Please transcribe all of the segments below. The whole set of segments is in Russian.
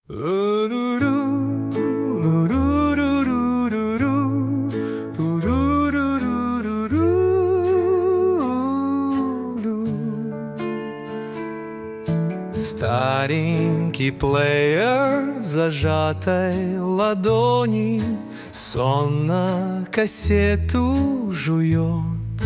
Старенький плеер в зажатой ладони сонно кассету жует.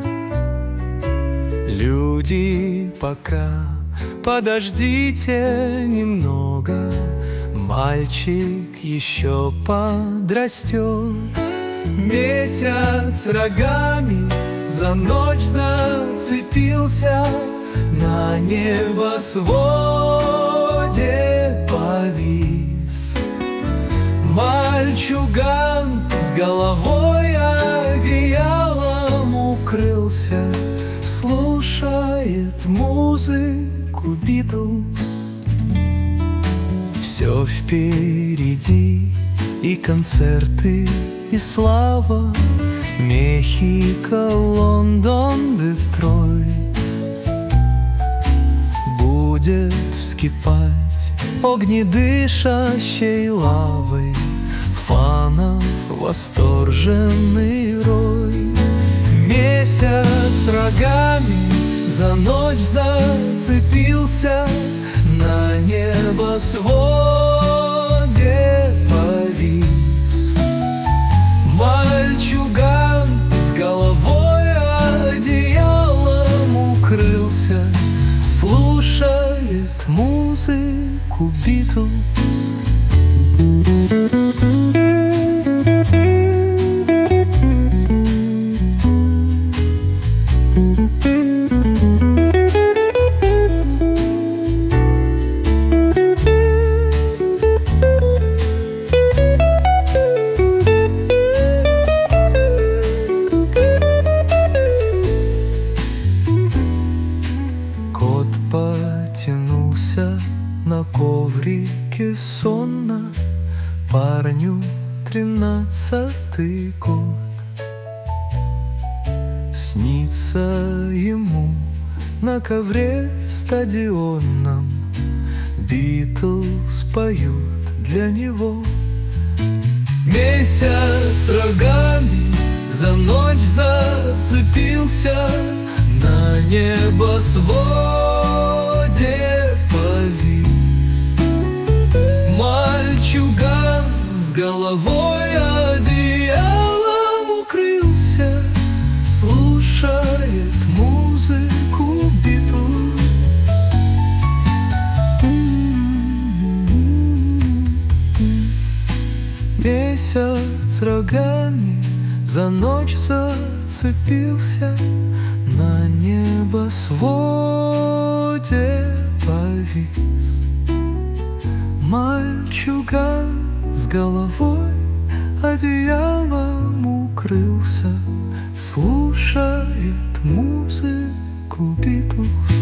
Люди, пока подождите немного, мальчик еще подрастет. Месяц рогами за ночь зацепился, на небосводе повис. Мальчуган с головой одеялом укрылся, слушает музыку Битлз. Все впереди, и концерты, и слава, Мехико, Лондон, Детройт. Будет вскипать огнедышащей лавой фанов восторженный рой. Месяц рогами за ночь зацепился, на небосводе повис. Мальчуган с головой одеялом укрылся, слушает музыку Битлз. Кот потянулся на коврике сонно, парню 13-й год. Снится ему на ковре стадионном, Битлз поют для него. Месяц рогами за ночь зацепился, на небосводе повис. Мальчуган с головой одеялом укрылся, слушает музыку Битлз. Месяц рогами за ночь зацепился, на небосводе повис. Мальчуган с головой одеялом укрылся, слушает музыку Битлз.